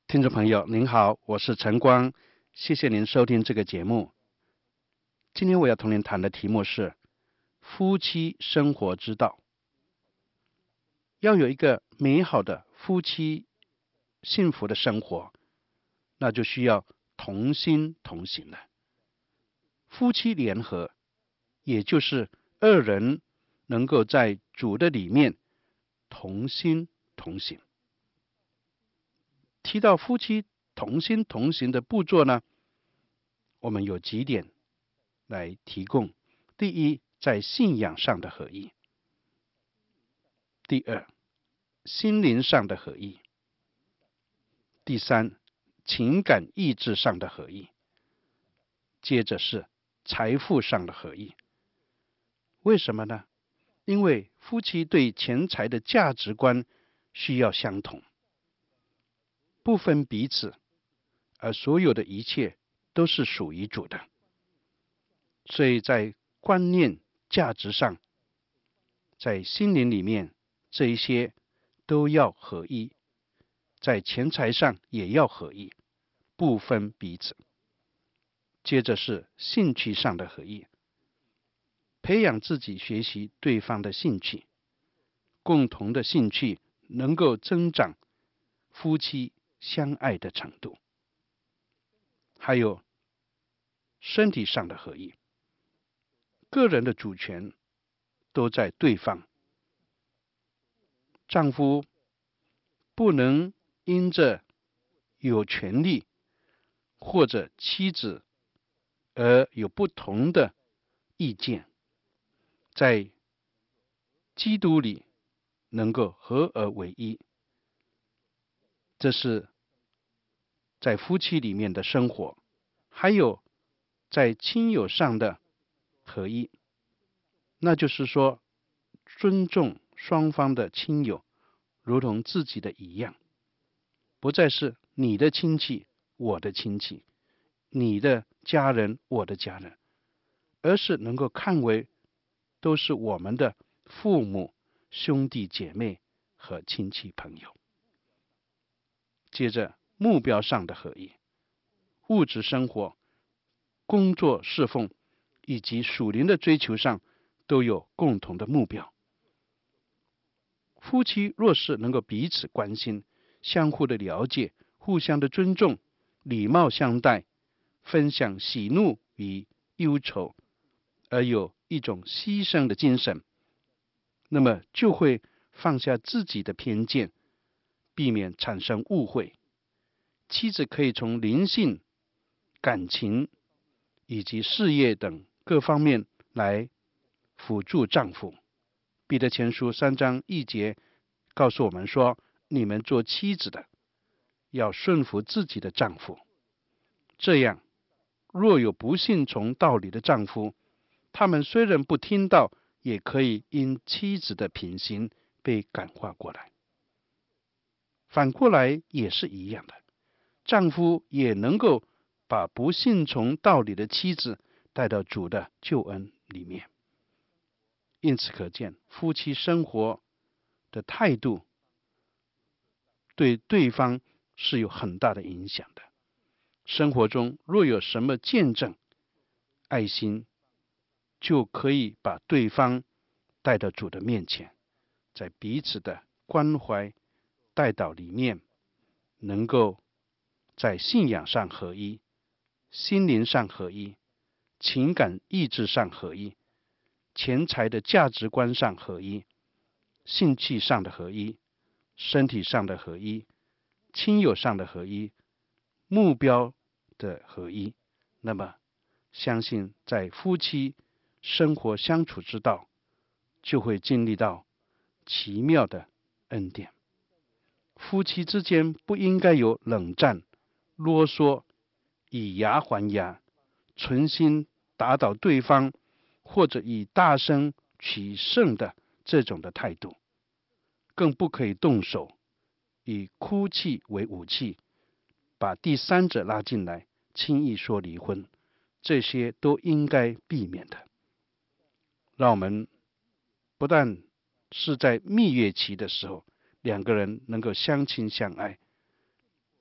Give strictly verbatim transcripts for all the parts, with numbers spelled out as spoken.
听众朋友您好，我是陈光，谢谢您收听这个节目。今天我要同您谈的题目是夫妻生活之道。要有一个美好的夫妻幸福的生活，那就需要同心同行了。夫妻联合，也就是二人能够在主的里面同心同行。提到夫妻同心同行的步骤呢，我们有几点来提供。第一，在信仰上的合一；第二，心灵上的合一；第三，情感意志上的合一；接着是财富上的合一。为什么呢？因为夫妻对钱财的价值观需要相同，不分彼此，而所有的一切都是属于主的。所以在观念价值上，在心灵里面，这一些都要合一，在钱财上也要合一，不分彼此。接着是兴趣上的合一，培养自己学习对方的兴趣，共同的兴趣能够增长夫妻相爱的程度。还有身体上的合一，个人的主权都在对方。丈夫不能因着有权利或者妻子而有不同的意见，在基督里能够合而为一。这是在夫妻里面的生活。还有在亲友上的合一，那就是说尊重双方的亲友如同自己的一样，不再是你的亲戚我的亲戚，你的家人我的家人，而是能够看为都是我们的父母兄弟姐妹和亲戚朋友。接着目标上的合一，物质生活、工作侍奉以及属灵的追求上都有共同的目标。夫妻若是能够彼此关心，相互的了解，互相的尊重，礼貌相待，分享喜怒与忧愁，而有一种牺牲的精神，那么就会放下自己的偏见，避免产生误会。妻子可以从灵性、感情以及事业等各方面来辅助丈夫。彼得前书三章一节告诉我们说，你们做妻子的要顺服自己的丈夫，这样若有不信从道理的丈夫，他们虽然不听到，也可以因妻子的品行被感化过来。反过来也是一样的，丈夫也能够把不信从道理的妻子带到主的救恩里面。因此可见，夫妻生活的态度对对方是有很大的影响的。生活中若有什么见证、爱心，就可以把对方带到主的面前，在彼此的关怀带导里面，能够在信仰上合一，心灵上合一，情感意志上合一，钱财的价值观上合一，兴趣上的合一，身体上的合一，亲友上的合一，目标的合一。那么相信在夫妻生活相处之道，就会经历到奇妙的恩典。夫妻之间不应该有冷战、啰嗦、以牙还牙、存心打倒对方，或者以大声取胜的这种的态度。更不可以动手，以哭泣为武器，把第三者拉进来，轻易说离婚，这些都应该避免的。让我们不但是在蜜月期的时候，两个人能够相亲相爱，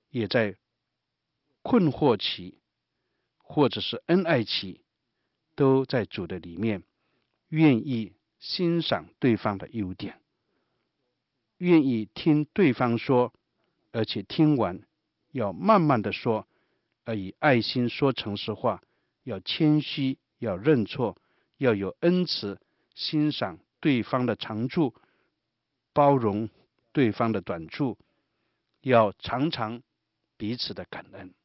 也在困惑期或者是恩爱期，都在主的里面愿意欣赏对方的优点，愿意听对方说，而且听完要慢慢的说，而以爱心说诚实话，要谦虚，要认错，要有恩慈，欣赏对方的长处，包容对方的短处，要常常彼此的感恩。